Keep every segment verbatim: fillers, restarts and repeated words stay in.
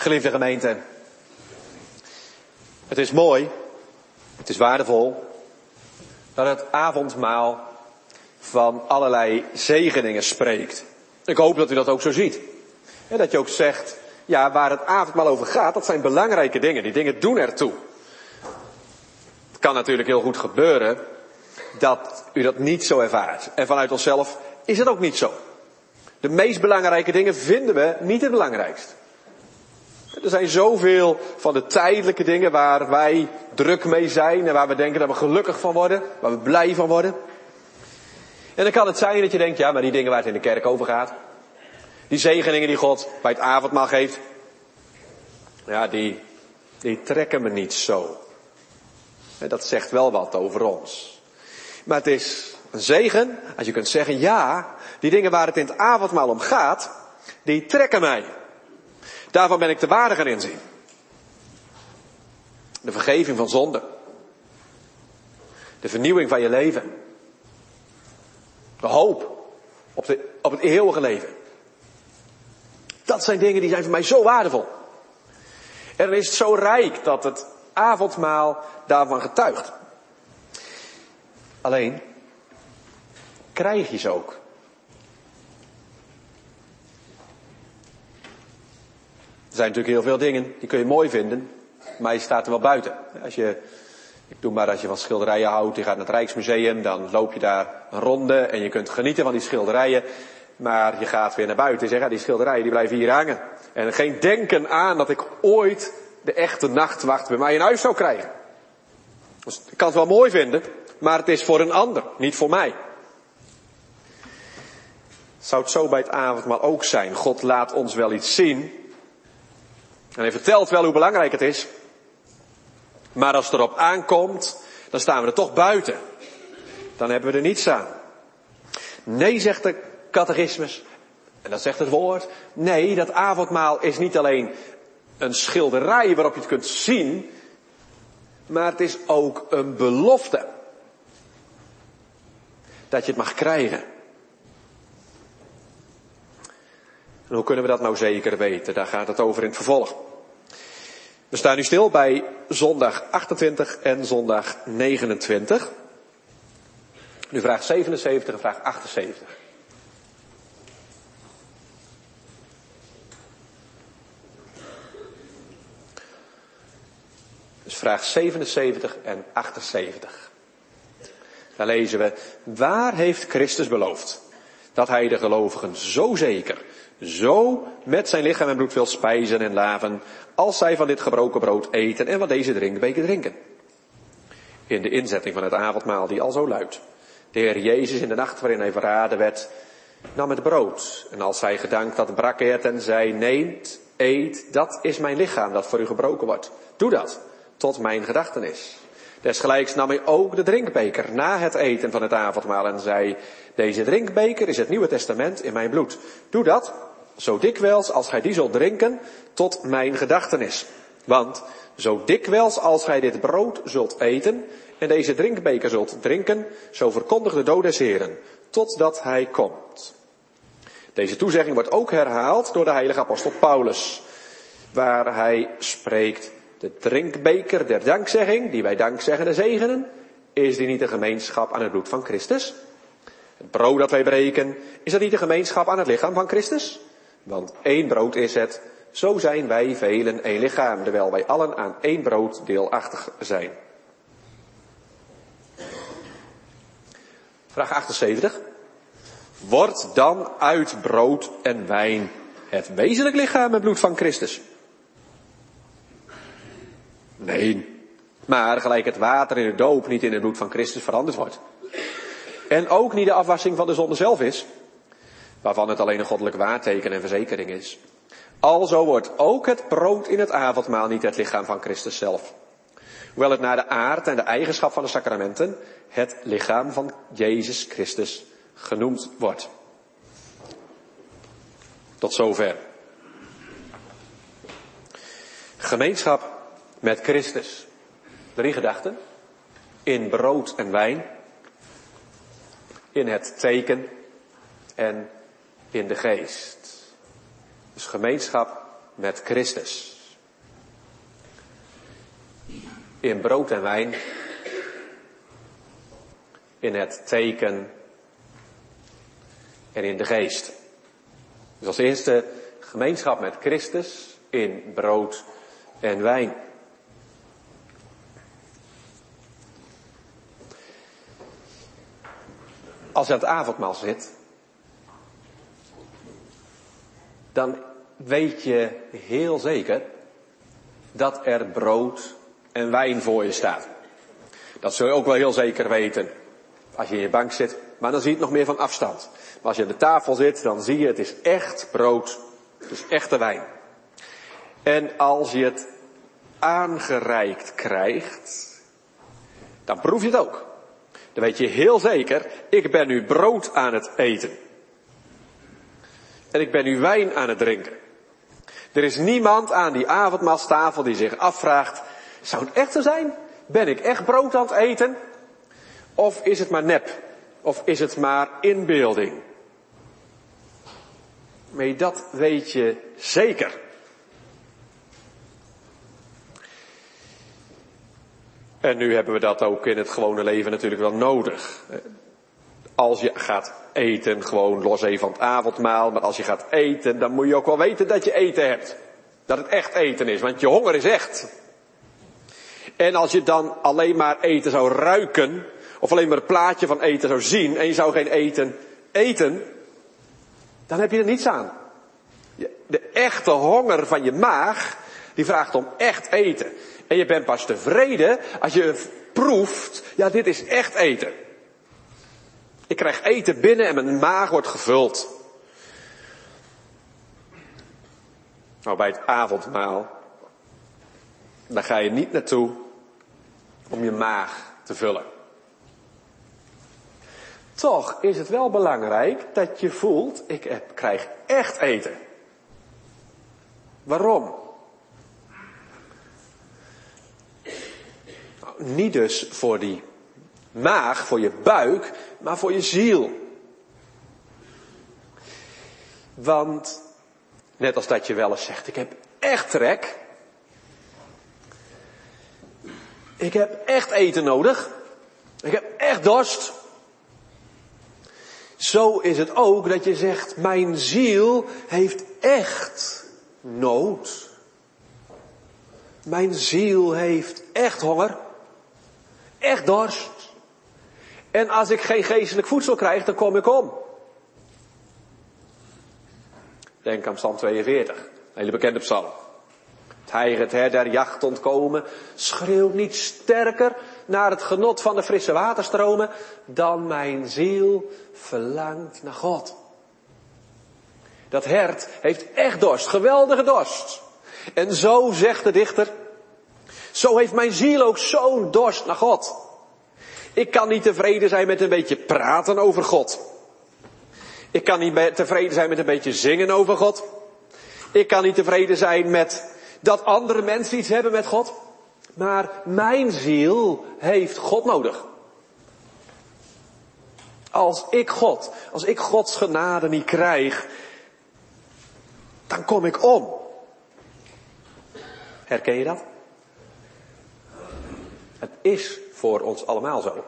Geliefde gemeente, het is mooi, het is waardevol dat het avondmaal van allerlei zegeningen spreekt. Ik hoop dat u dat ook zo ziet. En dat je ook zegt, ja, waar het avondmaal over gaat, dat zijn belangrijke dingen. Die dingen doen ertoe. Het kan natuurlijk heel goed gebeuren dat u dat niet zo ervaart. En vanuit onszelf is het ook niet zo. De meest belangrijke dingen vinden we niet het belangrijkst. Er zijn zoveel van de tijdelijke dingen waar wij druk mee zijn en waar we denken dat we gelukkig van worden, waar we blij van worden. En dan kan het zijn dat je denkt, ja, maar die dingen waar het in de kerk over gaat, die zegeningen die God bij het avondmaal geeft, ja, die, die trekken me niet zo. En dat zegt wel wat over ons. Maar het is een zegen als je kunt zeggen, ja, die dingen waar het in het avondmaal om gaat, die trekken mij. Daarvan ben ik de waarde gaan inzien. De vergeving van zonde. De vernieuwing van je leven. De hoop op, de, op het eeuwige leven. Dat zijn dingen die zijn voor mij zo waardevol. En dan is het zo rijk dat het avondmaal daarvan getuigt. Alleen, krijg je ze ook? Er zijn natuurlijk heel veel dingen, die kun je mooi vinden, maar je staat er wel buiten. Als je, ik doe maar als je van schilderijen houdt, je gaat naar het Rijksmuseum, dan loop je daar een ronde en je kunt genieten van die schilderijen. Maar je gaat weer naar buiten en zegt, ja, die schilderijen die blijven hier hangen. En geen denken aan dat ik ooit de echte nachtwacht bij mij in huis zou krijgen. Dus ik kan het wel mooi vinden, maar het is voor een ander, niet voor mij. Zou het zo bij het avondmaal ook zijn? God laat ons wel iets zien. En hij vertelt wel hoe belangrijk het is. Maar als het erop aankomt, dan staan we er toch buiten. Dan hebben we er niets aan. Nee, zegt de catechismus. En dat zegt het woord. Nee, dat avondmaal is niet alleen een schilderij waarop je het kunt zien. Maar het is ook een belofte. Dat je het mag krijgen. En hoe kunnen we dat nou zeker weten? Daar gaat het over in het vervolg. We staan nu stil bij zondag achtentwintig en zondag negenentwintig. Nu vraag zevenenzeventig en vraag achtenzeventig. Dus vraag zevenenzeventig en achtenzeventig. Daar lezen we, waar heeft Christus beloofd dat hij de gelovigen zo zeker, zo met zijn lichaam en bloed wil spijzen en laven, als zij van dit gebroken brood eten en van deze drinkbeker drinken? In de inzetting van het avondmaal die al zo luidt. De Heer Jezus in de nacht waarin hij verraden werd, nam het brood. En als hij gedankt had, brak hij het en zei, neemt, eet, dat is mijn lichaam dat voor u gebroken wordt. Doe dat, tot mijn gedachtenis. Desgelijks nam hij ook de drinkbeker na het eten van het avondmaal en zei, deze drinkbeker is het Nieuwe Testament in mijn bloed. Doe dat, zo dikwijls als gij die zult drinken, tot mijn gedachtenis. Want zo dikwijls als gij dit brood zult eten en deze drinkbeker zult drinken, zo verkondigt de dood des Heren, totdat hij komt. Deze toezegging wordt ook herhaald door de heilige apostel Paulus, waar hij spreekt, de drinkbeker der dankzegging, die wij dankzeggen en zegenen, is die niet een gemeenschap aan het bloed van Christus? Het brood dat wij breken, is dat niet een gemeenschap aan het lichaam van Christus? Want één brood is het, zo zijn wij velen één lichaam, terwijl wij allen aan één brood deelachtig zijn. Vraag achtenzeventig. Wordt dan uit brood en wijn het wezenlijk lichaam en bloed van Christus? Nee, maar gelijk het water in de doop niet in het bloed van Christus veranderd wordt. En ook niet de afwassing van de zonde zelf is, waarvan het alleen een goddelijk waarteken en verzekering is. Alzo wordt ook het brood in het avondmaal niet het lichaam van Christus zelf. Hoewel het naar de aard en de eigenschap van de sacramenten het lichaam van Jezus Christus genoemd wordt. Tot zover. Gemeenschap met Christus. Drie gedachten. In brood en wijn. In het teken. En in de geest. Dus gemeenschap met Christus. In brood en wijn. In het teken. En in de geest. Dus als eerste gemeenschap met Christus in brood en wijn. Als je aan het avondmaal zit, dan weet je heel zeker dat er brood en wijn voor je staat. Dat zul je ook wel heel zeker weten als je in je bank zit, maar dan zie je het nog meer van afstand. Maar als je aan de tafel zit, dan zie je het is echt brood, het is echte wijn. En als je het aangereikt krijgt, dan proef je het ook. Dan weet je heel zeker, ik ben nu brood aan het eten. En ik ben nu wijn aan het drinken. Er is niemand aan die avondmaalstafel die zich afvraagt, zou het echt zo zijn? Ben ik echt brood aan het eten? Of is het maar nep? Of is het maar inbeelding? Maar dat weet je zeker. En nu hebben we dat ook in het gewone leven natuurlijk wel nodig. Als je gaat eten, gewoon los even van het avondmaal, maar als je gaat eten, dan moet je ook wel weten dat je eten hebt. Dat het echt eten is, want je honger is echt. En als je dan alleen maar eten zou ruiken, of alleen maar een plaatje van eten zou zien, en je zou geen eten eten, dan heb je er niets aan. De echte honger van je maag, die vraagt om echt eten. En je bent pas tevreden als je proeft, ja, dit is echt eten. Ik krijg eten binnen en mijn maag wordt gevuld. Nou, bij het avondmaal, daar ga je niet naartoe om je maag te vullen. Toch is het wel belangrijk dat je voelt, ik heb, krijg echt eten. Waarom? Nou, niet dus voor die maag, voor je buik, maar voor je ziel. Want, net als dat je wel eens zegt, ik heb echt trek. Ik heb echt eten nodig. Ik heb echt dorst. Zo is het ook dat je zegt, mijn ziel heeft echt nood. Mijn ziel heeft echt honger. Echt dorst. En als ik geen geestelijk voedsel krijg, dan kom ik om. Denk aan Psalm tweeënveertig, een hele bekende psalm. Het hijgert her der jacht ontkomen, schreeuwt niet sterker naar het genot van de frisse waterstromen dan mijn ziel verlangt naar God. Dat hert heeft echt dorst, geweldige dorst. En zo zegt de dichter, zo heeft mijn ziel ook zo'n dorst naar God. Ik kan niet tevreden zijn met een beetje praten over God. Ik kan niet tevreden zijn met een beetje zingen over God. Ik kan niet tevreden zijn met dat andere mensen iets hebben met God. Maar mijn ziel heeft God nodig. Als ik God, als ik Gods genade niet krijg, dan kom ik om. Herken je dat? Het is voor ons allemaal zo.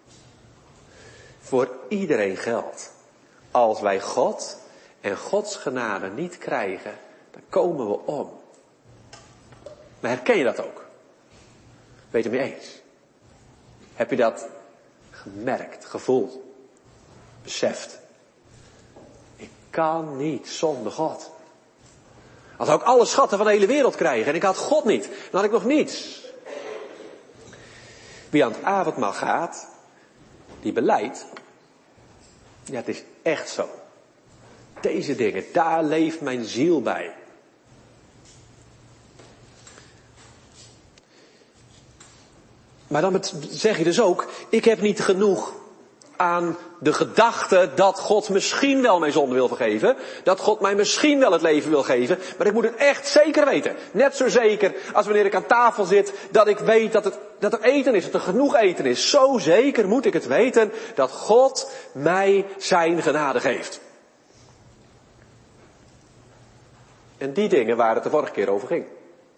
Voor iedereen geldt. Als wij God en Gods genade niet krijgen, dan komen we om. Maar herken je dat ook? Weet je het mee eens? Heb je dat gemerkt, gevoeld, beseft? Ik kan niet zonder God. Als zou ik alle schatten van de hele wereld krijgen en ik had God niet, dan had ik nog niets. Wie aan het avondmaal gaat, die belijdt, ja, het is echt zo. Deze dingen, daar leeft mijn ziel bij. Maar dan zeg je dus ook, ik heb niet genoeg aan de gedachte dat God misschien wel mijn zonde wil vergeven. Dat God mij misschien wel het leven wil geven. Maar ik moet het echt zeker weten. Net zo zeker als wanneer ik aan tafel zit, dat ik weet dat, het, dat er eten is, dat er genoeg eten is. Zo zeker moet ik het weten dat God mij zijn genade geeft. En die dingen waar het de vorige keer over ging.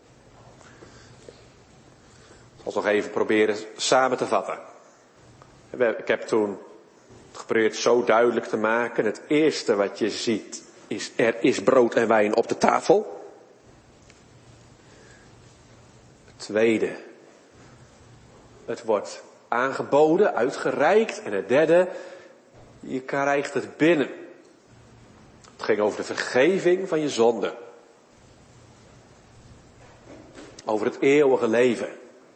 Ik zal nog even proberen samen te vatten. Ik heb toen geprobeerd zo duidelijk te maken. Het eerste wat je ziet is, er is brood en wijn op de tafel. Het tweede, het wordt aangeboden, uitgereikt. En het derde, je krijgt het binnen. Het ging over de vergeving van je zonde. Over het eeuwige leven.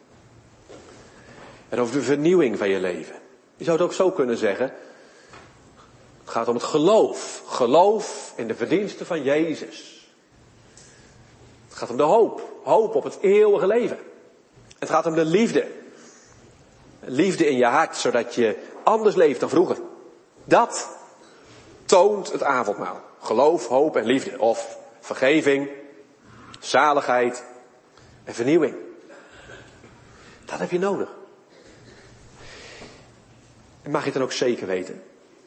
En over de vernieuwing van je leven. Je zou het ook zo kunnen zeggen. Het gaat om het geloof. Geloof in de verdiensten van Jezus. Het gaat om de hoop. Hoop op het eeuwige leven. Het gaat om de liefde. Liefde in je hart, zodat je anders leeft dan vroeger. Dat toont het avondmaal. Geloof, hoop en liefde. Of vergeving, zaligheid en vernieuwing. Dat heb je nodig. En mag je het dan ook zeker weten?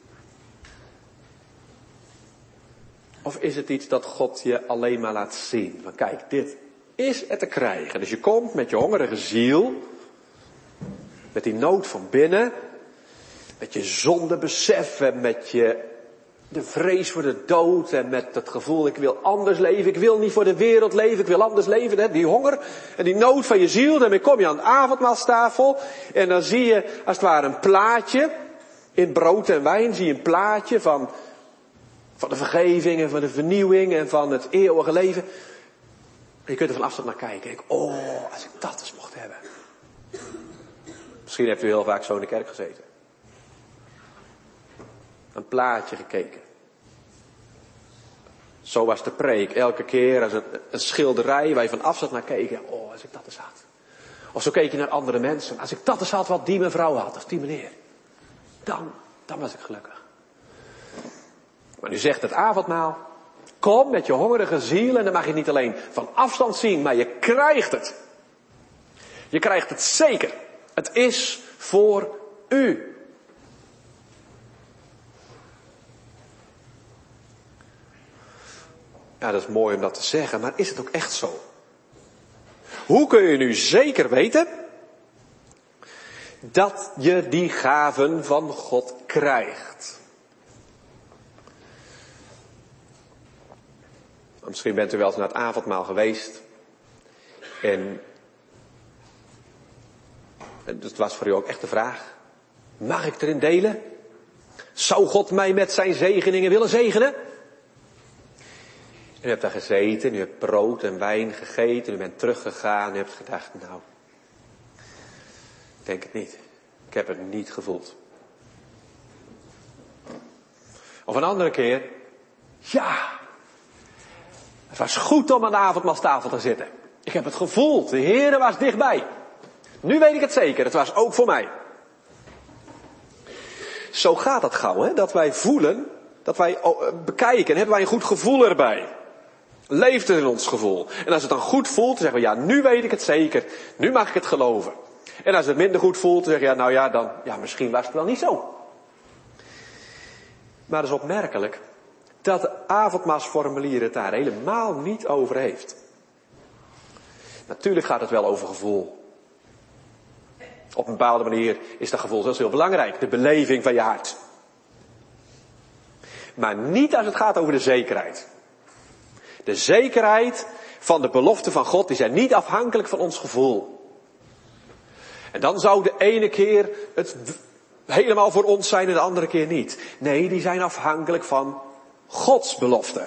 Of is het iets dat God je alleen maar laat zien? Van kijk, dit is er te krijgen. Dus je komt met je hongerige ziel, met die nood van binnen, met je zondebesef en met je de vrees voor de dood en met het gevoel ik wil anders leven, ik wil niet voor de wereld leven, ik wil anders leven. Hè? Die honger en die nood van je ziel, daarmee kom je aan de avondmaalstafel en dan zie je als het ware een plaatje, in brood en wijn zie je een plaatje van, van de vergeving en van de vernieuwing en van het eeuwige leven. En je kunt er van afstand naar kijken en denk, oh, als ik dat eens mocht hebben. Misschien hebt u heel vaak zo in de kerk gezeten. Een plaatje gekeken. Zo was de preek. Elke keer als een, een schilderij waar je van afstand naar keek. Oh, als ik dat eens had. Of zo keek je naar andere mensen. Als ik dat eens had wat die mevrouw had. Of die meneer. Dan, dan was ik gelukkig. Maar nu zegt het avondmaal. Kom met je hongerige ziel. En dan mag je niet alleen van afstand zien. Maar je krijgt het. Je krijgt het zeker. Het is voor u. Ja, dat is mooi om dat te zeggen, maar is het ook echt zo? Hoe kun je nu zeker weten dat je die gaven van God krijgt? Misschien bent u wel eens naar het avondmaal geweest en het was voor u ook echt de vraag, mag ik erin delen? Zou God mij met zijn zegeningen willen zegenen? En u hebt daar gezeten, u hebt brood en wijn gegeten, u bent teruggegaan, u hebt gedacht, nou, ik denk het niet. Ik heb het niet gevoeld. Of een andere keer, ja, het was goed om aan de avondmaalstafel te zitten. Ik heb het gevoeld, de Heere was dichtbij. Nu weet ik het zeker, het was ook voor mij. Zo gaat het gauw, hè, dat wij voelen, dat wij bekijken, hebben wij een goed gevoel erbij. Leeft het in ons gevoel. En als het dan goed voelt, dan zeggen we, ja, nu weet ik het zeker. Nu mag ik het geloven. En als het minder goed voelt, dan zeg je, ja, nou ja, dan, ja, misschien was het wel niet zo. Maar het is opmerkelijk dat de avondmaalsformulier het daar helemaal niet over heeft. Natuurlijk gaat het wel over gevoel. Op een bepaalde manier is dat gevoel zelfs heel belangrijk. De beleving van je hart. Maar niet als het gaat over de zekerheid. De zekerheid van de beloften van God, die zijn niet afhankelijk van ons gevoel. En dan zou de ene keer het helemaal voor ons zijn en de andere keer niet. Nee, die zijn afhankelijk van Gods beloften.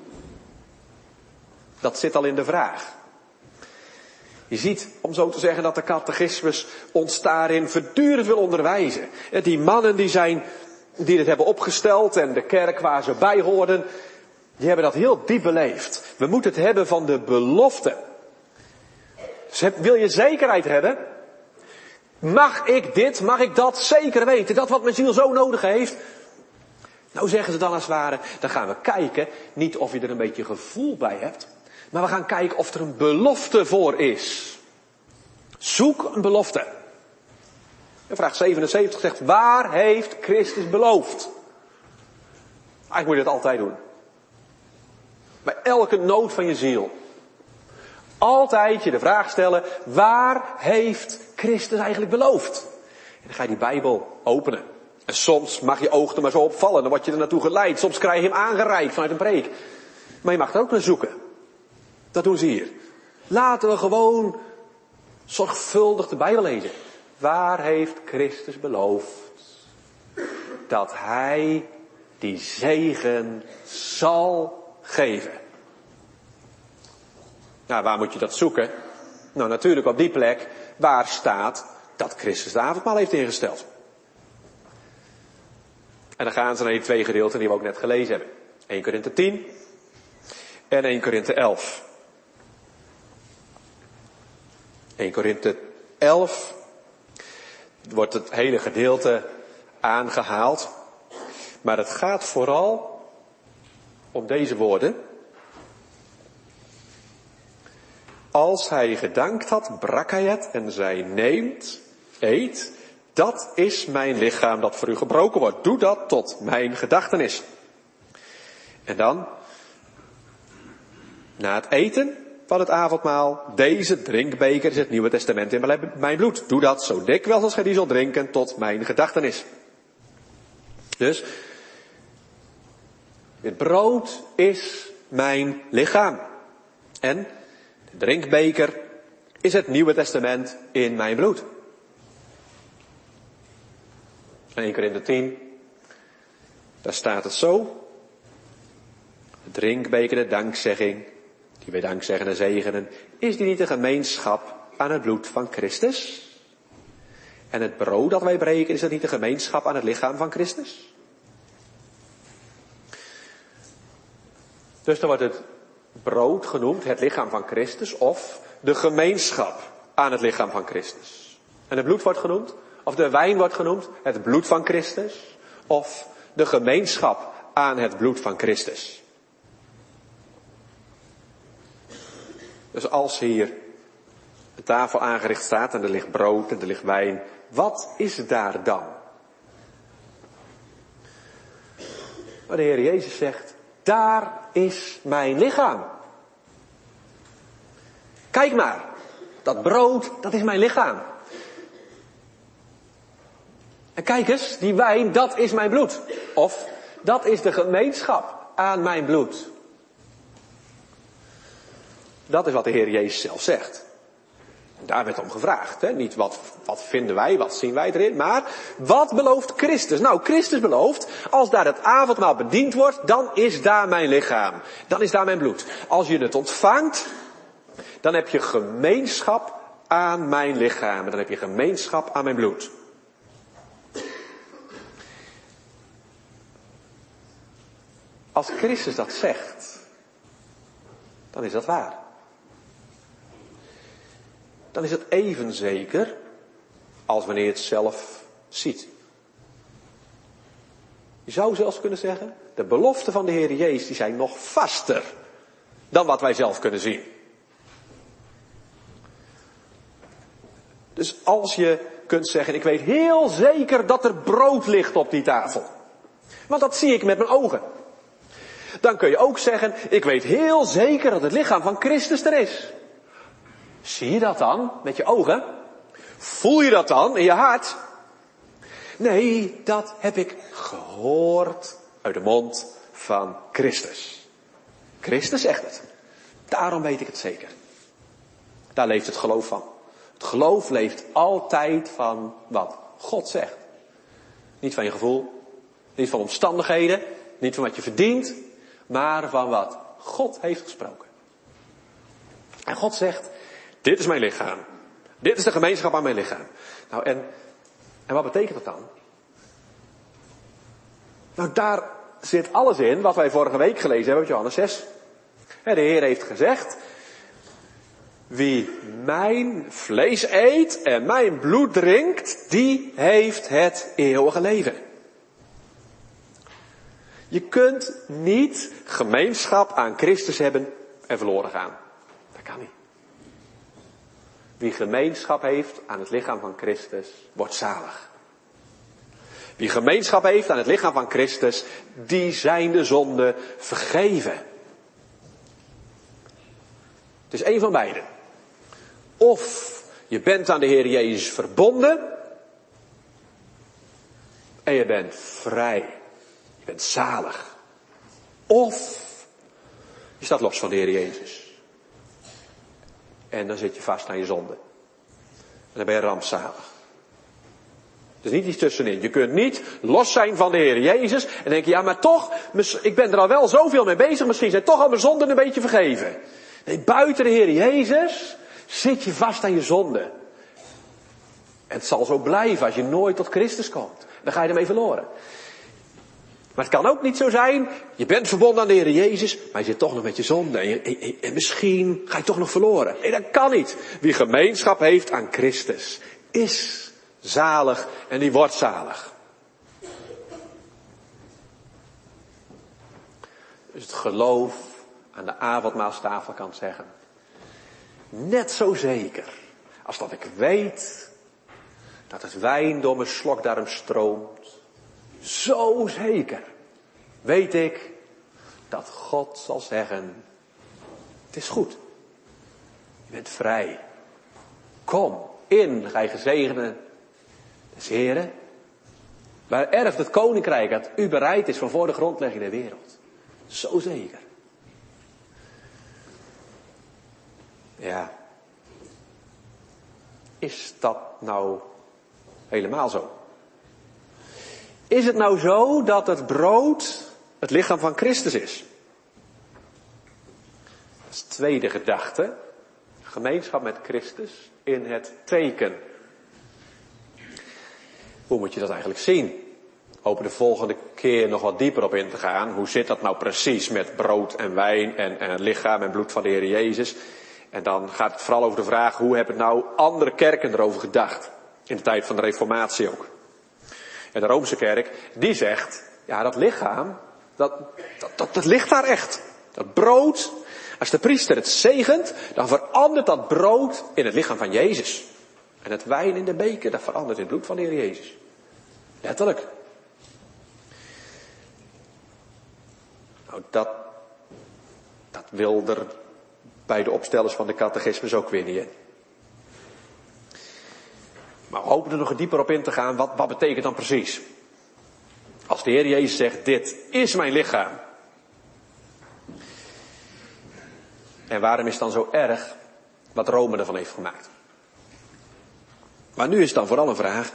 Dat zit al in de vraag. Je ziet, om zo te zeggen, dat de catechismus ons daarin voortdurend wil onderwijzen. Die mannen die zijn, die dit hebben opgesteld en de kerk waar ze bij hoorden, die hebben dat heel diep beleefd. We moeten het hebben van de belofte. Dus heb, wil je zekerheid hebben? Mag ik dit, mag ik dat zeker weten? Dat wat mijn ziel zo nodig heeft? Nou zeggen ze dan als het ware, dan gaan we kijken, niet of je er een beetje gevoel bij hebt, maar we gaan kijken of er een belofte voor is. Zoek een belofte. En vraag zevenenzeventig zegt, waar heeft Christus beloofd? Eigenlijk moet je dat altijd doen. Bij elke nood van je ziel. Altijd je de vraag stellen, waar heeft Christus eigenlijk beloofd? En dan ga je die Bijbel openen. En soms mag je oog er maar zo opvallen, dan word je er naartoe geleid. Soms krijg je hem aangereikt vanuit een preek. Maar je mag er ook naar zoeken. Dat doen ze hier. Laten we gewoon zorgvuldig de Bijbel lezen. Waar heeft Christus beloofd dat hij die zegen zal geven? Nou, waar moet je dat zoeken? Nou, natuurlijk op die plek waar staat dat Christus de avondmaal heeft ingesteld. En dan gaan ze naar die twee gedeelten die we ook net gelezen hebben. Eerste Korinthe tien en Eerste Korinthe elf. Eerste Korinthe elf wordt het hele gedeelte aangehaald. Maar het gaat vooral om deze woorden. Als hij gedankt had, brak hij het en zei, neemt, eet, dat is mijn lichaam dat voor u gebroken wordt. Doe dat tot mijn gedachtenis. En dan, na het eten van het avondmaal, deze drinkbeker is het Nieuwe Testament in mijn bloed. Doe dat zo dikwijls als gij die zult drinken tot mijn gedachtenis. Dus, dit brood is mijn lichaam. En de drinkbeker is het Nieuwe Testament in mijn bloed. Eerste Korinthe tien, daar staat het zo. De drinkbeker, de dankzegging, die wij dankzeggen en zegenen, is die niet een gemeenschap aan het bloed van Christus? En het brood dat wij breken, is dat niet een gemeenschap aan het lichaam van Christus? Dus dan wordt het brood genoemd, het lichaam van Christus, of de gemeenschap aan het lichaam van Christus. En het bloed wordt genoemd, of de wijn wordt genoemd, het bloed van Christus, of de gemeenschap aan het bloed van Christus. Dus als hier de tafel aangericht staat en er ligt brood en er ligt wijn, wat is daar dan? Maar de Heer Jezus zegt, daar is mijn lichaam. Kijk maar, dat brood, dat is mijn lichaam. En kijk eens, die wijn, dat is mijn bloed. Of, dat is de gemeenschap aan mijn bloed. Dat is wat de Heer Jezus zelf zegt. En daar werd om gevraagd. Hè? Niet wat, wat vinden wij, wat zien wij erin, maar wat belooft Christus? Nou, Christus belooft, als daar het avondmaal bediend wordt, dan is daar mijn lichaam. Dan is daar mijn bloed. Als je het ontvangt, dan heb je gemeenschap aan mijn lichaam. Dan heb je gemeenschap aan mijn bloed. Als Christus dat zegt, dan is dat waar. Dan is het even zeker als wanneer je het zelf ziet. Je zou zelfs kunnen zeggen, de beloften van de Heer Jezus die zijn nog vaster dan wat wij zelf kunnen zien. Dus als je kunt zeggen, ik weet heel zeker dat er brood ligt op die tafel. Want dat zie ik met mijn ogen. Dan kun je ook zeggen, ik weet heel zeker dat het lichaam van Christus er is. Zie je dat dan met je ogen? Voel je dat dan in je hart? Nee, dat heb ik gehoord uit de mond van Christus. Christus zegt het. Daarom weet ik het zeker. Daar leeft het geloof van. Het geloof leeft altijd van wat God zegt. Niet van je gevoel, niet van omstandigheden, niet van wat je verdient, maar van wat God heeft gesproken. En God zegt, dit is mijn lichaam. Dit is de gemeenschap aan mijn lichaam. Nou, en, en wat betekent dat dan? Nou, daar zit alles in wat wij vorige week gelezen hebben uit Johannes zes. De Heer heeft gezegd, wie mijn vlees eet en mijn bloed drinkt, die heeft het eeuwige leven. Je kunt niet gemeenschap aan Christus hebben en verloren gaan. Dat kan niet. Wie gemeenschap heeft aan het lichaam van Christus, wordt zalig. Wie gemeenschap heeft aan het lichaam van Christus, die zijn de zonden vergeven. Het is één van beide. Of je bent aan de Heer Jezus verbonden en je bent vrij. Je bent zalig. Of je staat los van de Heer Jezus. En dan zit je vast aan je zonde. En dan ben je rampzalig. Er is niet iets tussenin. Je kunt niet los zijn van de Heer Jezus en denken, ja maar toch, ik ben er al wel zoveel mee bezig, misschien zijn toch al mijn zonden een beetje vergeven. Nee, buiten de Heer Jezus zit je vast aan je zonde. En het zal zo blijven als je nooit tot Christus komt. Dan ga je ermee verloren. Maar het kan ook niet zo zijn, je bent verbonden aan de Heer Jezus, maar je zit toch nog met je zonde. En, je, en, en misschien ga je toch nog verloren. Nee, dat kan niet. Wie gemeenschap heeft aan Christus, is zalig en die wordt zalig. Dus het geloof aan de avondmaalstafel kan zeggen, net zo zeker als dat ik weet dat het wijn door mijn slokdarm stroomt, zo zeker weet ik dat God zal zeggen, het is goed. Je bent vrij. Kom in, gij gezegende des Heren. Waar erft het koninkrijk dat u bereid is van voor de grondlegging der wereld. Zo zeker. Ja. Is dat nou helemaal zo? Is het nou zo dat het brood het lichaam van Christus is? Dat is de tweede gedachte. Gemeenschap met Christus in het teken. Hoe moet je dat eigenlijk zien? We hopen de volgende keer nog wat dieper op in te gaan. Hoe zit dat nou precies met brood en wijn en, en het lichaam en bloed van de Heer Jezus? En dan gaat het vooral over de vraag, hoe hebben nou andere kerken erover gedacht? In de tijd van de Reformatie ook. En de Roomse kerk, die zegt, ja dat lichaam, dat, dat, dat, dat ligt daar echt. Dat brood, als de priester het zegent, dan verandert dat brood in het lichaam van Jezus. En het wijn in de beker, dat verandert in het bloed van de Heer Jezus. Letterlijk. Nou, dat, dat wil er bij de opstellers van de catechismus ook weer niet in. Maar we hopen er nog dieper op in te gaan. Wat, wat betekent dan precies? Als de Heer Jezus zegt, dit is mijn lichaam. En waarom is het dan zo erg wat Rome ervan heeft gemaakt? Maar nu is het dan vooral een vraag.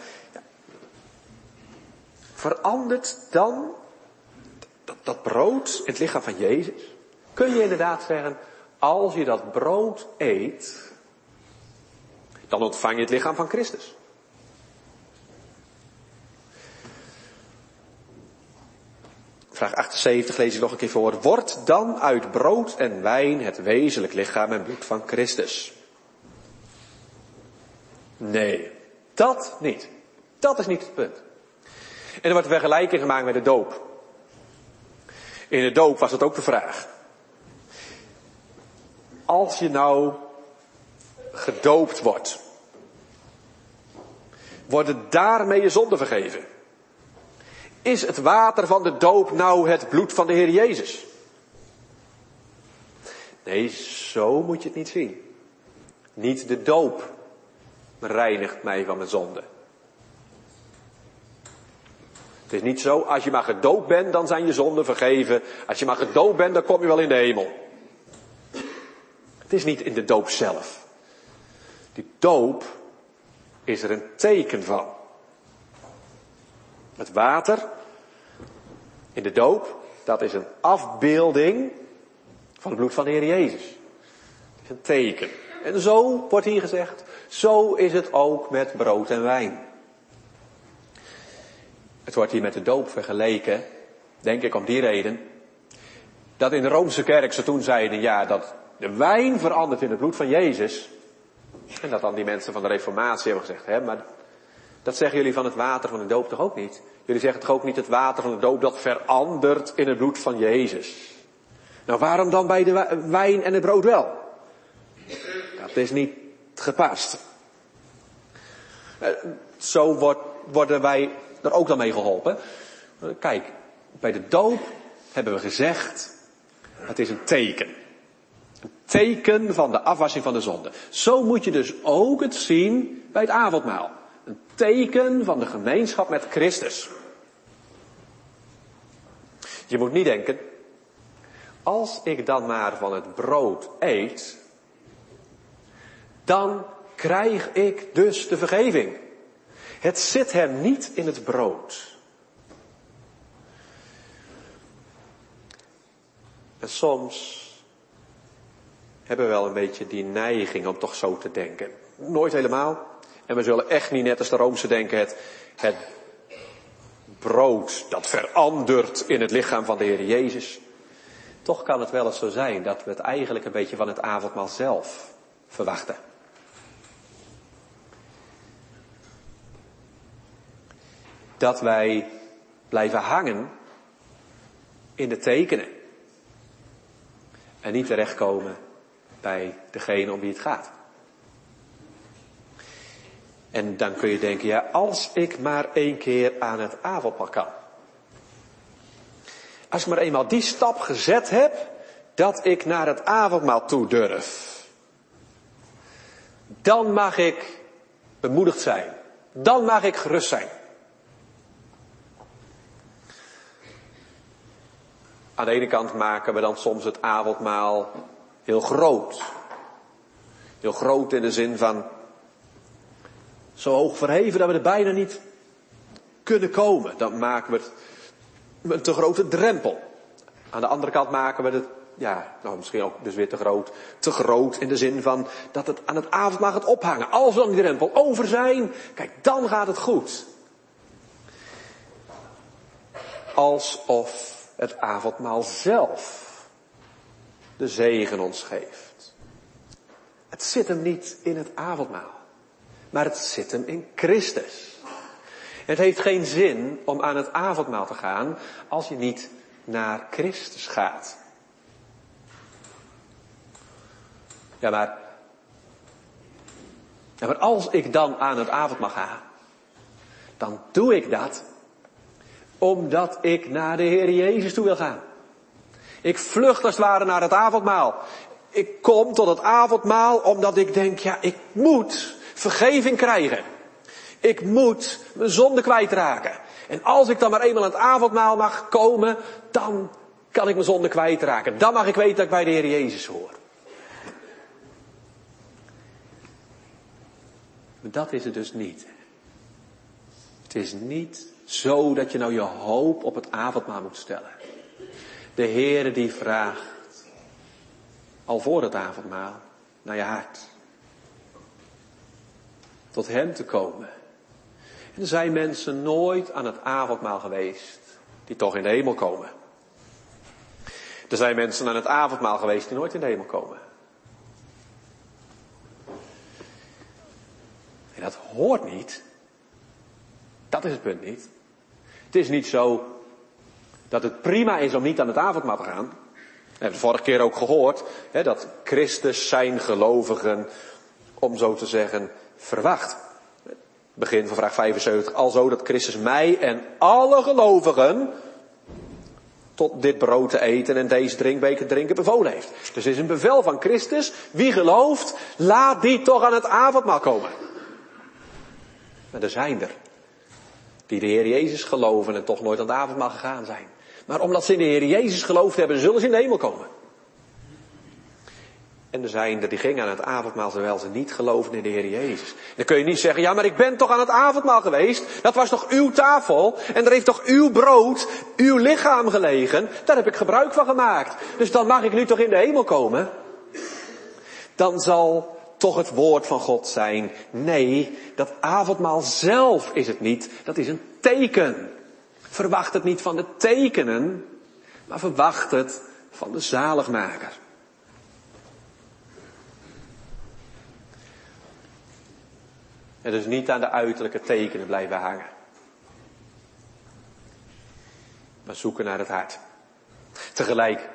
Verandert dan dat, dat brood in het lichaam van Jezus? Kun je inderdaad zeggen, als je dat brood eet, dan ontvang je het lichaam van Christus. Vraag achtenzeventig lees ik nog een keer voor. Wordt dan uit brood en wijn het wezenlijk lichaam en bloed van Christus? Nee, dat niet. Dat is niet het punt. En er wordt een vergelijking gemaakt met de doop. In de doop was het ook de vraag. Als je nou gedoopt wordt, worden daarmee je zonden vergeven? Is het water van de doop nou het bloed van de Heer Jezus? Nee, zo moet je het niet zien. Niet de doop reinigt mij van mijn zonde. Het is niet zo, als je maar gedoopt bent, dan zijn je zonden vergeven. Als je maar gedoopt bent, dan kom je wel in de hemel. Het is niet in de doop zelf. Die doop is er een teken van. Het water in de doop, dat is een afbeelding van het bloed van de Heer Jezus. Het is een teken. En zo wordt hier gezegd, zo is het ook met brood en wijn. Het wordt hier met de doop vergeleken, denk ik om die reden, dat in de Roomse kerk ze toen zeiden, ja, dat de wijn verandert in het bloed van Jezus. En dat dan die mensen van de Reformatie hebben gezegd, hè, maar dat zeggen jullie van het water van de doop toch ook niet? Jullie zeggen toch ook niet het water van de doop dat verandert in het bloed van Jezus? Nou, waarom dan bij de wijn en het brood wel? Dat is niet gepast. Zo wordt, worden wij er ook dan mee geholpen. Kijk, bij de doop hebben we gezegd, het is een teken. Een teken van de afwassing van de zonde. Zo moet je dus ook het zien bij het avondmaal. Een teken van de gemeenschap met Christus. Je moet niet denken, als ik dan maar van het brood eet, dan krijg ik dus de vergeving. Het zit hem niet in het brood. En soms hebben we wel een beetje die neiging om toch zo te denken. Nooit helemaal. En we zullen echt niet net als de Roomse denken, het, het brood dat verandert in het lichaam van de Heer Jezus. Toch kan het wel eens zo zijn dat we het eigenlijk een beetje van het avondmaal zelf verwachten. Dat wij blijven hangen in de tekenen. En niet terechtkomen bij degene om wie het gaat. En dan kun je denken, ja, als ik maar één keer aan het avondmaal kan. Als ik maar eenmaal die stap gezet heb, dat ik naar het avondmaal toe durf. Dan mag ik bemoedigd zijn. Dan mag ik gerust zijn. Aan de ene kant maken we dan soms het avondmaal heel groot. Heel groot in de zin van zo hoog verheven dat we er bijna niet kunnen komen. Dan maken we het een te grote drempel. Aan de andere kant maken we het, ja, nou misschien ook dus weer te groot. Te groot in de zin van dat het aan het avondmaal gaat ophangen. Als we dan die drempel over zijn, kijk, dan gaat het goed. Alsof het avondmaal zelf de zegen ons geeft. Het zit hem niet in het avondmaal, maar het zit hem in Christus. Het heeft geen zin om aan het avondmaal te gaan als je niet naar Christus gaat. Ja, maar, ja, maar als ik dan aan het avondmaal ga, dan doe ik dat omdat ik naar de Heer Jezus toe wil gaan. Ik vlucht als het ware naar het avondmaal. Ik kom tot het avondmaal omdat ik denk, ja, ik moet vergeving krijgen. Ik moet mijn zonde kwijtraken. En als ik dan maar eenmaal aan het avondmaal mag komen, dan kan ik mijn zonde kwijtraken. Dan mag ik weten dat ik bij de Heer Jezus hoor. Maar dat is het dus niet. Het is niet zo dat je nou je hoop op het avondmaal moet stellen. De Heere die vraagt, al voor het avondmaal, naar je hart. Tot hem te komen. En er zijn mensen nooit aan het avondmaal geweest, die toch in de hemel komen. Er zijn mensen aan het avondmaal geweest, die nooit in de hemel komen. En dat hoort niet. Dat is het punt niet. Het is niet zo dat het prima is om niet aan het avondmaal te gaan. We hebben de vorige keer ook gehoord, hè, dat Christus zijn gelovigen, om zo te zeggen, verwacht. Begin van vraag vijfenzeventig. Alzo dat Christus mij en alle gelovigen tot dit brood te eten en deze drinkbeker te drinken bevolen heeft. Dus het is een bevel van Christus. Wie gelooft, laat die toch aan het avondmaal komen. Maar er zijn er die de Heer Jezus geloven en toch nooit aan het avondmaal gegaan zijn. Maar omdat ze in de Heer Jezus geloofd hebben, zullen ze in de hemel komen. En er zijn er die gingen aan het avondmaal terwijl ze niet geloven in de Heer Jezus. Dan kun je niet zeggen, ja, maar ik ben toch aan het avondmaal geweest. Dat was toch uw tafel. En er heeft toch uw brood, uw lichaam gelegen. Daar heb ik gebruik van gemaakt. Dus dan mag ik nu toch in de hemel komen. Dan zal toch het woord van God zijn. Nee, dat avondmaal zelf is het niet. Dat is een teken. Verwacht het niet van de tekenen, maar verwacht het van de zaligmaker. En dus niet aan de uiterlijke tekenen blijven hangen. Maar zoeken naar het hart. Tegelijk.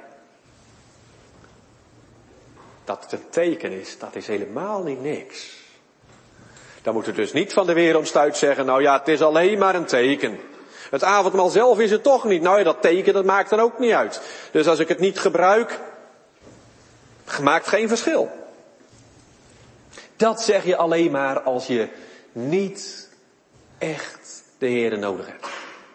Dat het een teken is, dat is helemaal niet niks. Dan moet het dus niet van de weeromstuit zeggen, nou ja, het is alleen maar een teken. Het avondmaal zelf is het toch niet. Nou ja, dat teken, dat maakt dan ook niet uit. Dus als ik het niet gebruik, Maakt geen verschil. Dat zeg je alleen maar als je niet echt de Heere nodig hebt.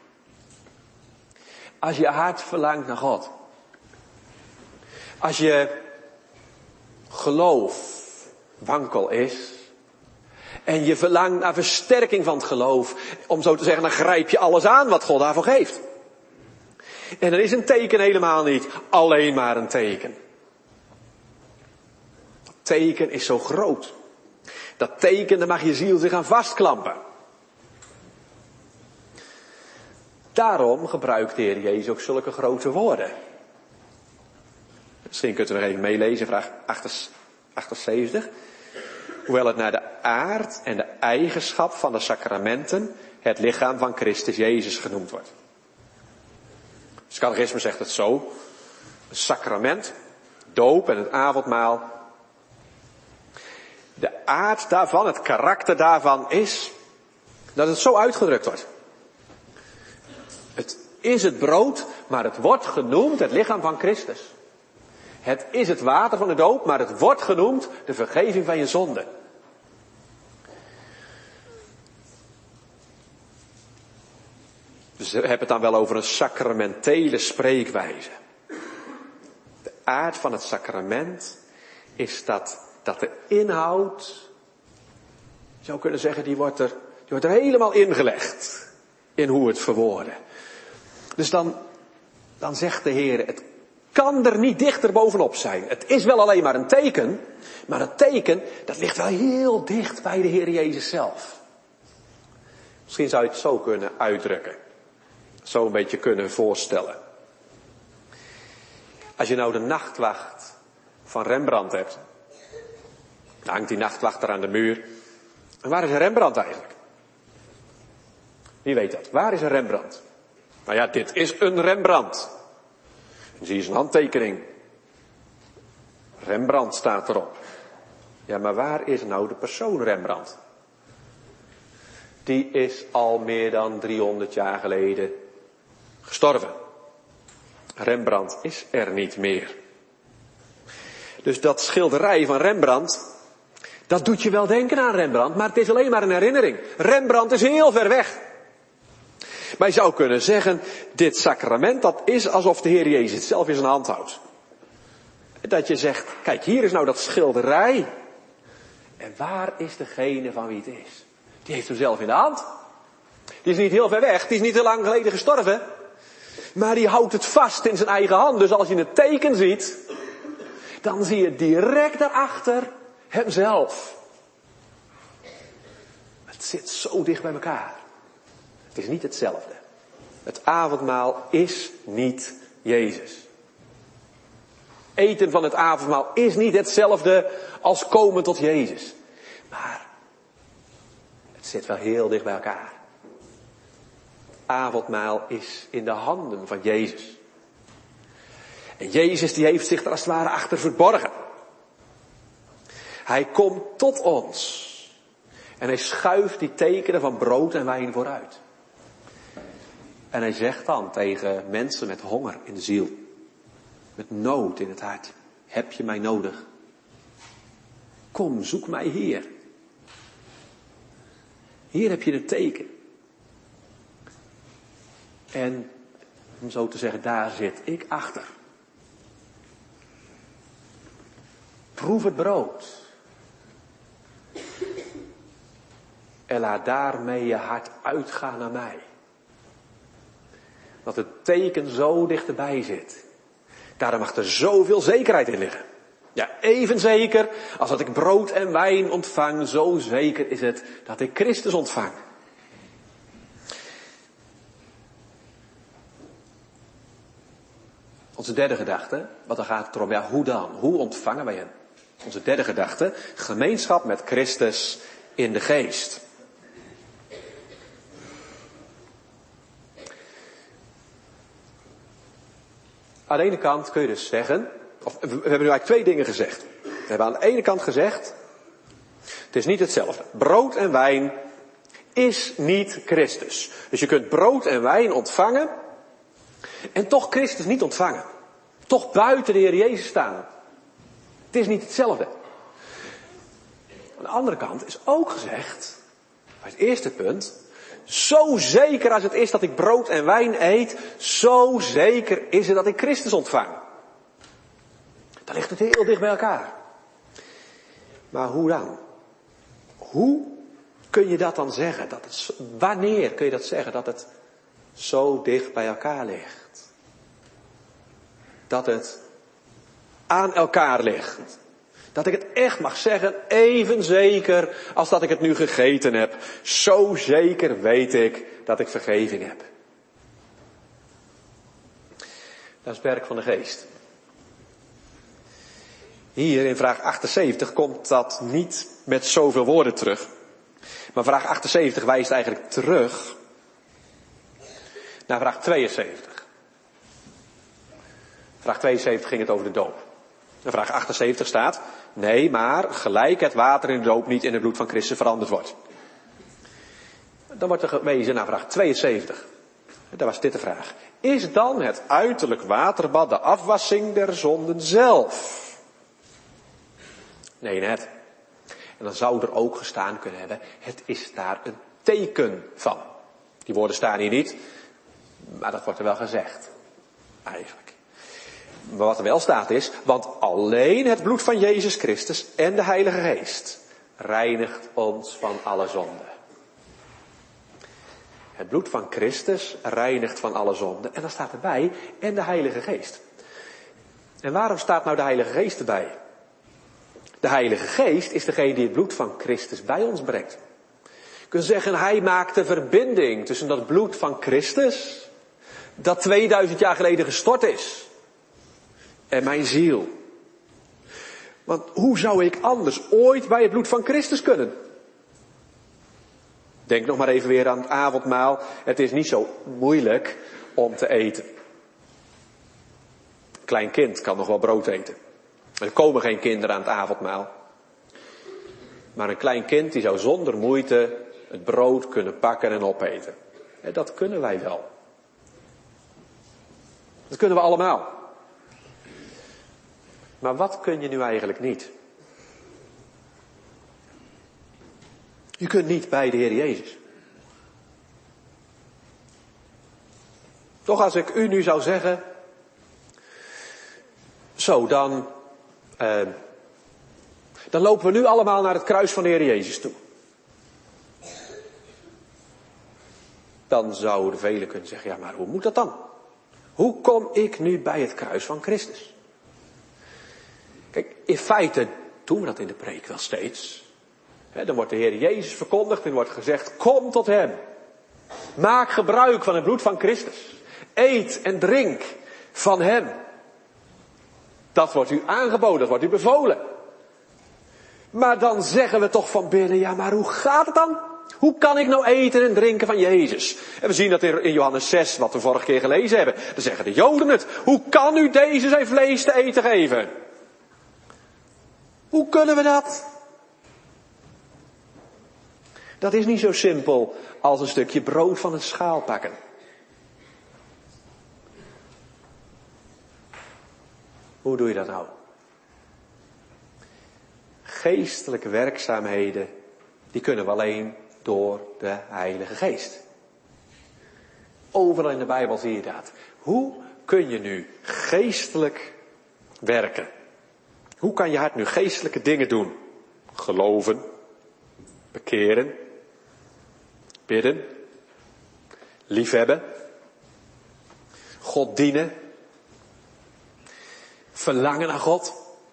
Als je hart verlangt naar God. Als je geloof wankel is. En je verlangt naar versterking van het geloof. Om zo te zeggen, dan grijp je alles aan wat God daarvoor geeft. En dan is een teken helemaal niet alleen maar een teken. Dat teken is zo groot. Dat teken, daar mag je ziel zich aan vastklampen. Daarom gebruikt de Heer Jezus ook zulke grote woorden. Misschien kunt u nog even meelezen, vraag achtenzeventig. Hoewel het naar de aard en de eigenschap van de sacramenten het lichaam van Christus Jezus genoemd wordt. Het catechisme zegt het zo. Een sacrament, doop en het avondmaal. De aard daarvan, het karakter daarvan is dat het zo uitgedrukt wordt. Het is het brood, maar het wordt genoemd het lichaam van Christus. Het is het water van de doop, maar het wordt genoemd de vergeving van je zonde. Dus we hebben het dan wel over een sacramentele spreekwijze. De aard van het sacrament is dat, dat de inhoud, je zou kunnen zeggen, die wordt er, die wordt er helemaal ingelegd. In hoe het verwoorden. Dus dan, dan zegt de Heer, het kan er niet dichter bovenop zijn. Het is wel alleen maar een teken, maar het teken, dat ligt wel heel dicht bij de Heer Jezus zelf. Misschien zou je het zo kunnen uitdrukken. Zo een beetje kunnen voorstellen. Als je nou de nachtwacht van Rembrandt hebt. Dan hangt die nachtwacht er aan de muur. En waar is Rembrandt eigenlijk? Wie weet dat? Waar is een Rembrandt? Nou ja, dit is een Rembrandt. Dan zie je zijn handtekening. Rembrandt staat erop. Ja, maar waar is nou de persoon Rembrandt? Die is al meer dan driehonderd jaar geleden gestorven. Rembrandt is er niet meer. Dus dat schilderij van Rembrandt, dat doet je wel denken aan Rembrandt, maar het is alleen maar een herinnering. Rembrandt is heel ver weg. Maar je zou kunnen zeggen, dit sacrament, dat is alsof de Heer Jezus het zelf in zijn hand houdt. Dat je zegt, kijk, hier is nou dat schilderij. En waar is degene van wie het is? Die heeft hem zelf in de hand. Die is niet heel ver weg, die is niet heel lang geleden gestorven. Maar die houdt het vast in zijn eigen hand. Dus als je het teken ziet, dan zie je direct daarachter hemzelf. Het zit zo dicht bij elkaar. Het is niet hetzelfde. Het avondmaal is niet Jezus. Eten van het avondmaal is niet hetzelfde als komen tot Jezus. Maar het zit wel heel dicht bij elkaar. Het avondmaal is in de handen van Jezus. En Jezus die heeft zich er als het ware achter verborgen. Hij komt tot ons. En hij schuift die tekenen van brood en wijn vooruit. En hij zegt dan tegen mensen met honger in de ziel. Met nood in het hart. Heb je mij nodig? Kom, zoek mij hier. Hier heb je het teken. En, om zo te zeggen, daar zit ik achter. Proef het brood. En laat daarmee je hart uitgaan naar mij. Dat het teken zo dichterbij zit. Daarom mag er zoveel zekerheid in liggen. Ja, even zeker als dat ik brood en wijn ontvang, zo zeker is het dat ik Christus ontvang. Onze derde gedachte, want dan gaat het erom, ja, hoe dan? Hoe ontvangen wij hem? Onze derde gedachte, gemeenschap met Christus in de geest. Aan de ene kant kun je dus zeggen, of we hebben nu eigenlijk twee dingen gezegd. We hebben aan de ene kant gezegd, het is niet hetzelfde. Brood en wijn is niet Christus. Dus je kunt brood en wijn ontvangen en toch Christus niet ontvangen. Toch buiten de Heer Jezus staan. Het is niet hetzelfde. Aan de andere kant is ook gezegd, bij het eerste punt, zo zeker als het is dat ik brood en wijn eet, zo zeker is het dat ik Christus ontvang. Dan ligt het heel dicht bij elkaar. Maar hoe dan? Hoe kun je dat dan zeggen? Dat het, wanneer kun je dat zeggen dat het zo dicht bij elkaar ligt? Dat het aan elkaar ligt. Dat ik het echt mag zeggen, even zeker als dat ik het nu gegeten heb. Zo zeker weet ik dat ik vergeving heb. Dat is het werk van de geest. Hier in vraag achtenzeventig komt dat niet met zoveel woorden terug. Maar vraag achtenzeventig wijst eigenlijk terug naar vraag tweeënzeventig. Vraag tweeënzeventig ging het over de doop. En vraag achtenzeventig staat, nee, maar gelijk het water in de doop niet in het bloed van Christus veranderd wordt. Dan wordt er gewezen naar vraag tweeënzeventig. Daar was dit de vraag. Is dan het uiterlijk waterbad de afwassing der zonden zelf? Nee, net. En dan zou er ook gestaan kunnen hebben, het is daar een teken van. Die woorden staan hier niet, maar dat wordt er wel gezegd. Eigenlijk. Maar wat er wel staat is, want alleen het bloed van Jezus Christus en de Heilige Geest reinigt ons van alle zonde. Het bloed van Christus reinigt van alle zonde. En dan staat erbij, en de Heilige Geest. En waarom staat nou de Heilige Geest erbij? De Heilige Geest is degene die het bloed van Christus bij ons brengt. Je kunt zeggen, hij maakt de verbinding tussen dat bloed van Christus, dat tweeduizend jaar geleden gestort is, en mijn ziel. Want hoe zou ik anders ooit bij het bloed van Christus kunnen? Denk nog maar even weer aan het avondmaal. Het is niet zo moeilijk om te eten. Een klein kind kan nog wel brood eten. Er komen geen kinderen aan het avondmaal. Maar een klein kind die zou zonder moeite het brood kunnen pakken en opeten. En dat kunnen wij wel. Dat kunnen we allemaal. Maar wat kun je nu eigenlijk niet? Je kunt niet bij de Heer Jezus. Toch als ik u nu zou zeggen, zo dan, eh, dan lopen we nu allemaal naar het kruis van de Heer Jezus toe. Dan zouden velen kunnen zeggen, ja maar hoe moet dat dan? Hoe kom ik nu bij het kruis van Christus? Kijk, in feite doen we dat in de preek wel steeds. He, dan wordt de Heer Jezus verkondigd en wordt gezegd, kom tot hem. Maak gebruik van het bloed van Christus. Eet en drink van hem. Dat wordt u aangeboden, dat wordt u bevolen. Maar dan zeggen we toch van binnen, ja maar hoe gaat het dan? Hoe kan ik nou eten en drinken van Jezus? En we zien dat in Johannes zes, wat we vorige keer gelezen hebben. Dan zeggen de Joden het. Hoe kan u deze zijn vlees te eten geven? Hoe kunnen we dat? Dat is niet zo simpel als een stukje brood van een schaal pakken. Hoe doe je dat nou? Geestelijke werkzaamheden, die kunnen we alleen door de Heilige Geest. Overal in de Bijbel zie je dat. Hoe kun je nu geestelijk werken? Hoe kan je hart nu geestelijke dingen doen? Geloven, bekeren, bidden, liefhebben, God dienen, verlangen naar God,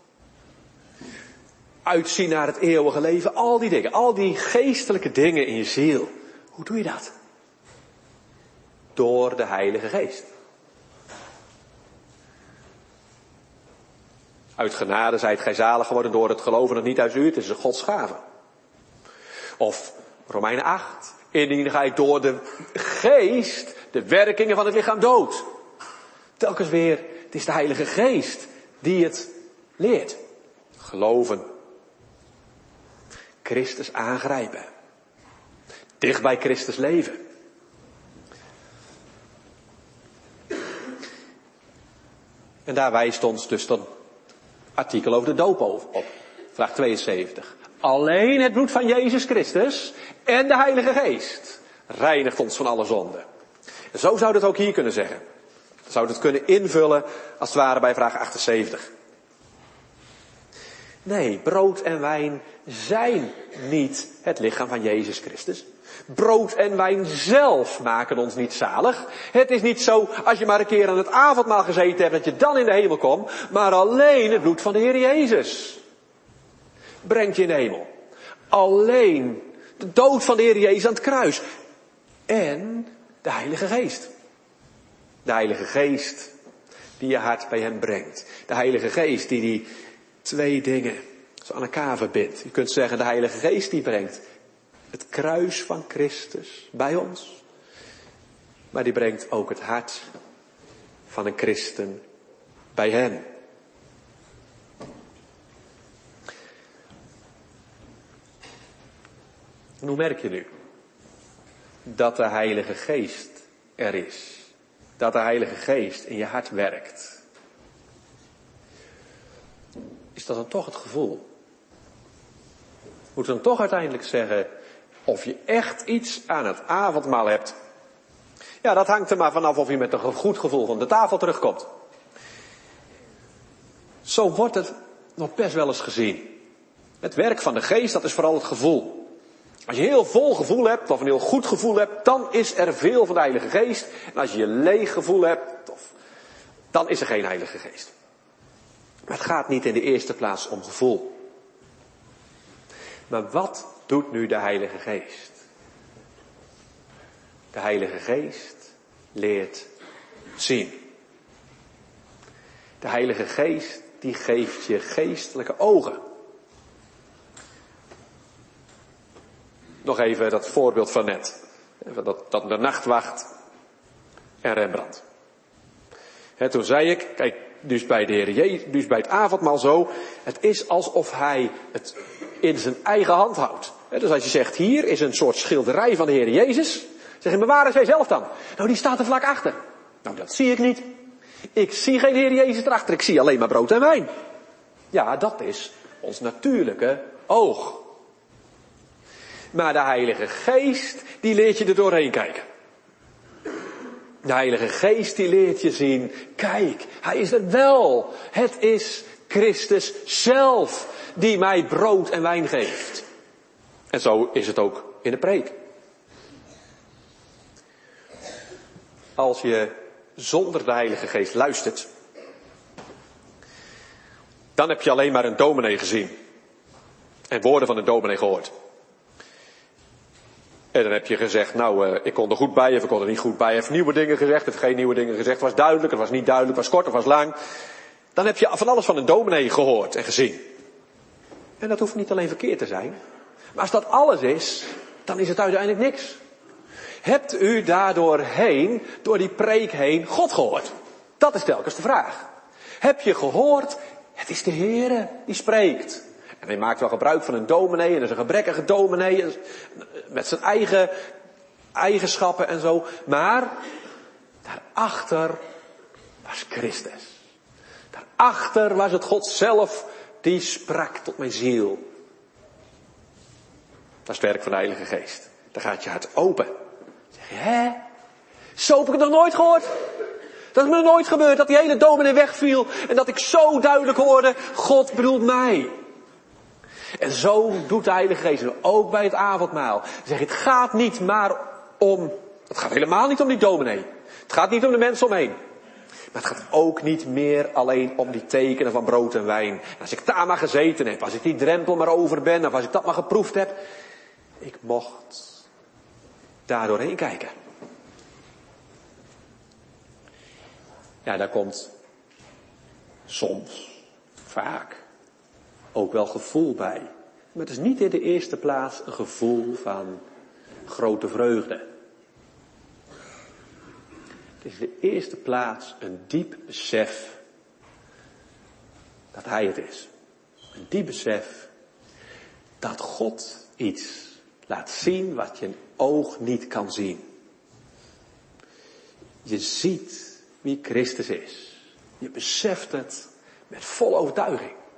uitzien naar het eeuwige leven, al die dingen, al die geestelijke dingen in je ziel. Hoe doe je dat? Door de Heilige Geest. Uit genade zijt gij zalig geworden door het geloven dat niet uit u, het is een Gods gave. Of Romeinen acht, indien gij door de geest de werkingen van het lichaam doodt. Telkens weer, het is de Heilige Geest die het leert. Geloven. Christus aangrijpen. Dicht bij Christus leven. En daar wijst ons dus dan artikel over de doop op. Vraag tweeënzeventig. Alleen het bloed van Jezus Christus en de Heilige Geest reinigt ons van alle zonde. En zo zou dat ook hier kunnen zeggen. Zou het kunnen invullen als het ware bij vraag achtenzeventig. Nee, brood en wijn zijn niet het lichaam van Jezus Christus. Brood en wijn zelf maken ons niet zalig. Het is niet zo, als je maar een keer aan het avondmaal gezeten hebt, dat je dan in de hemel komt. Maar alleen het bloed van de Heer Jezus brengt je in de hemel. Alleen de dood van de Heer Jezus aan het kruis. En de Heilige Geest. De Heilige Geest die je hart bij hem brengt. De Heilige Geest die die twee dingen zo aan elkaar verbindt. Je kunt zeggen, de Heilige Geest die brengt het kruis van Christus bij ons. Maar die brengt ook het hart van een christen bij hen. En hoe merk je nu dat de Heilige Geest er is? Dat de Heilige Geest in je hart werkt? Is dat dan toch het gevoel? Moeten we dan toch uiteindelijk zeggen of je echt iets aan het avondmaal hebt? Ja, dat hangt er maar vanaf of je met een goed gevoel van de tafel terugkomt. Zo wordt het nog best wel eens gezien. Het werk van de Geest, dat is vooral het gevoel. Als je een heel vol gevoel hebt, of een heel goed gevoel hebt, dan is er veel van de Heilige Geest. En als je een leeg gevoel hebt, of, dan is er geen Heilige Geest. Maar het gaat niet in de eerste plaats om gevoel. Maar wat doet nu de Heilige Geest? De Heilige Geest leert zien. De Heilige Geest, die geeft je geestelijke ogen. Nog even dat voorbeeld van net. Dat, dat de nachtwacht en Rembrandt. He, toen zei ik, kijk, dus bij de Heer Jezus, dus bij het avondmaal zo, het is alsof hij het in zijn eigen hand houdt. He, dus als je zegt, hier is een soort schilderij van de Heer Jezus, zeg je, maar waar is hij zelf dan? Nou, die staat er vlak achter. Nou, dat zie ik niet. Ik zie geen Heer Jezus erachter, ik zie alleen maar brood en wijn. Ja, dat is ons natuurlijke oog. Maar de Heilige Geest, die leert je er doorheen kijken. De Heilige Geest, die leert je zien, kijk, hij is er wel. Het is Christus zelf die mij brood en wijn geeft. En zo is het ook in de preek. Als je zonder de Heilige Geest luistert, dan heb je alleen maar een dominee gezien. En woorden van een dominee gehoord. En dan heb je gezegd, nou, uh, ik kon er goed bij of ik kon er niet goed bij. Hij heeft nieuwe dingen gezegd, heeft geen nieuwe dingen gezegd. Het was duidelijk, het was niet duidelijk, het was kort of was lang. Dan heb je van alles van een dominee gehoord en gezien. En dat hoeft niet alleen verkeerd te zijn. Maar als dat alles is, dan is het uiteindelijk niks. Hebt u daardoor heen, door die preek heen, God gehoord? Dat is telkens de vraag. Heb je gehoord, het is de Heere die spreekt. En hij maakt wel gebruik van een dominee, en dat is een gebrekkige dominee, met zijn eigen eigenschappen en zo. Maar daarachter was Christus. Daarachter was het God zelf die sprak tot mijn ziel. Dat is het werk van de Heilige Geest. Dan gaat je hart open. Dan zeg je, hè? Zo heb ik het nog nooit gehoord. Dat is me nog nooit gebeurd, dat die hele dominee wegviel en dat ik zo duidelijk hoorde, God bedoelt mij. En zo doet de Heilige Geest ook bij het avondmaal. Dan zeg je, het gaat niet maar om, het gaat helemaal niet om die dominee. Het gaat niet om de mensen omheen. Maar het gaat ook niet meer alleen om die tekenen van brood en wijn. En als ik daar maar gezeten heb, als ik die drempel maar over ben, of als ik dat maar geproefd heb. Ik mocht daar doorheen kijken. Ja, daar komt soms, vaak, ook wel gevoel bij. Maar het is niet in de eerste plaats een gevoel van grote vreugde. Het is in de eerste plaats een diep besef dat hij het is. Een diep besef dat God iets laat zien wat je een oog niet kan zien. Je ziet wie Christus is. Je beseft het met volle overtuiging.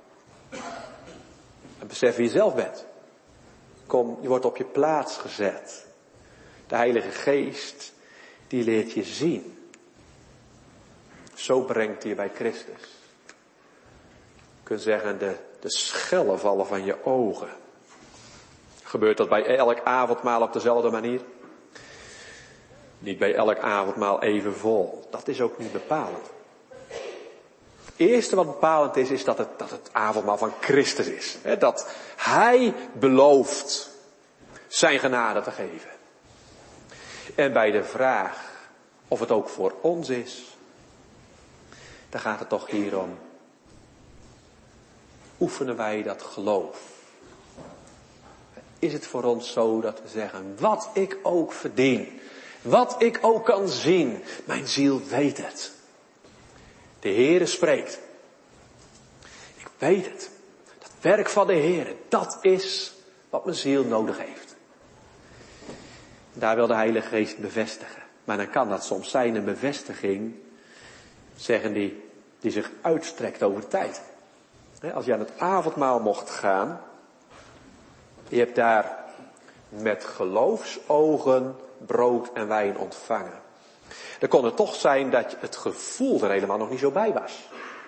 En besef wie je zelf bent. Kom, je wordt op je plaats gezet. De Heilige Geest, die leert je zien. Zo brengt hij je bij Christus. Je kunt zeggen, de, de schellen vallen van je ogen. Gebeurt dat bij elk avondmaal op dezelfde manier? Niet bij elk avondmaal even vol. Dat is ook niet bepalend. Het eerste wat bepalend is, is dat het, dat het avondmaal van Christus is. He, dat Hij belooft zijn genade te geven. En bij de vraag of het ook voor ons is, dan gaat het toch hier om. Oefenen wij dat geloof? Is het voor ons zo dat we zeggen, wat ik ook verdien, wat ik ook kan zien, mijn ziel weet het. De Heere spreekt. Ik weet het. Dat werk van de Heere, dat is wat mijn ziel nodig heeft. Daar wil de Heilige Geest bevestigen. Maar dan kan dat soms zijn een bevestiging, zeggen die, die zich uitstrekt over tijd. Als je aan het avondmaal mocht gaan, je hebt daar met geloofsogen brood en wijn ontvangen. Dan kon het toch zijn dat het gevoel er helemaal nog niet zo bij was.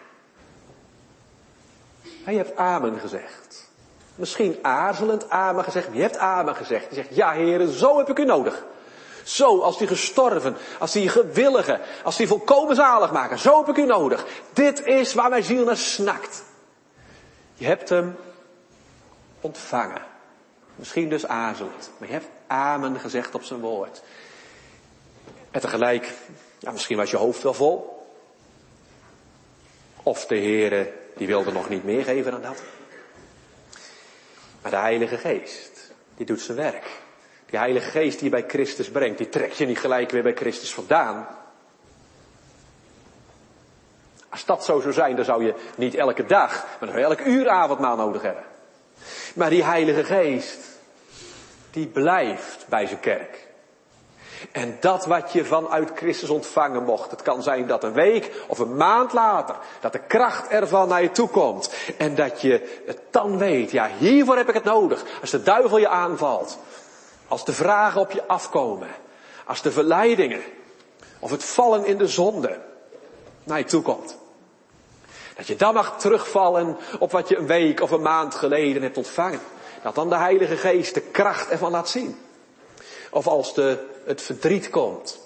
En je hebt amen gezegd. Misschien aarzelend amen gezegd, maar je hebt amen gezegd. Je zegt, ja Heere, zo heb ik u nodig. Zo, als die gestorven, als die gewillige, als die volkomen zalig maken. Zo heb ik u nodig. Dit is waar mijn ziel naar snakt. Je hebt hem ontvangen. Misschien dus aarzelend, maar je hebt amen gezegd op zijn woord. En tegelijk, ja, misschien was je hoofd wel vol. Of de Heere, die wilde nog niet meer geven dan dat. Maar de Heilige Geest, die doet zijn werk. Die Heilige Geest die je bij Christus brengt, die trekt je niet gelijk weer bij Christus vandaan. Als dat zo zou zijn, dan zou je niet elke dag, maar dan zou je elk uur avondmaal nodig hebben. Maar die Heilige Geest, die blijft bij zijn kerk. En dat wat je vanuit Christus ontvangen mocht, het kan zijn dat een week of een maand later, dat de kracht ervan naar je toe komt. En dat je het dan weet, ja, hiervoor heb ik het nodig. Als de duivel je aanvalt, als de vragen op je afkomen, als de verleidingen of het vallen in de zonde naar je toe komt. Dat je dan mag terugvallen op wat je een week of een maand geleden hebt ontvangen. Dat dan de Heilige Geest de kracht ervan laat zien. Of als de, het verdriet komt.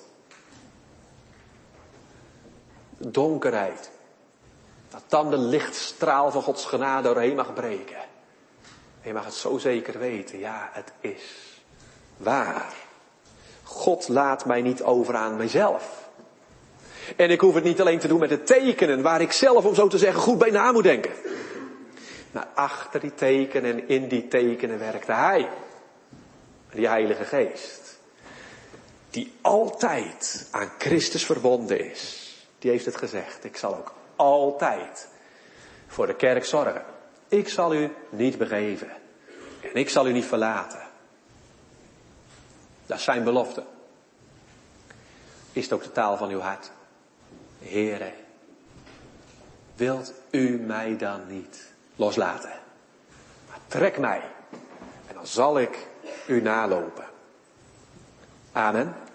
De donkerheid. Dat dan de lichtstraal van Gods genade doorheen mag breken. En je mag het zo zeker weten. Ja, het is waar. God laat mij niet over aan mijzelf. En ik hoef het niet alleen te doen met de tekenen, waar ik zelf, om zo te zeggen, goed bij na moet denken. Maar achter die tekenen en in die tekenen werkte Hij. Die Heilige Geest. Die altijd aan Christus verbonden is. Die heeft het gezegd. Ik zal ook altijd voor de kerk zorgen. Ik zal u niet begeven. En ik zal u niet verlaten. Dat is zijn belofte. Is het ook de taal van uw hart? Heere, wilt u mij dan niet loslaten? Maar trek mij. En dan zal ik u nalopen. Amen.